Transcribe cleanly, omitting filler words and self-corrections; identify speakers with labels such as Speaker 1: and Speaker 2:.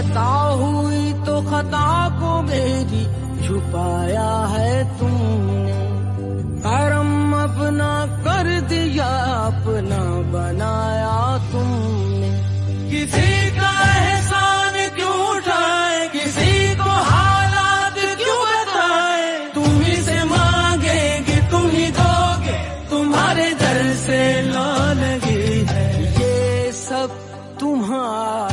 Speaker 1: खता हुई तो खता को मेरी छुपाया है तुमने, करम अपना कर दिया अपना बनाया तुमने। किसी का एहसान क्यों उठाए, किसी को हालात क्यों बताए, तुम ही से मांगेंगे तुम ही दोगे, तुम्हारे दर से ला लगी है ये सब तुम्हारा।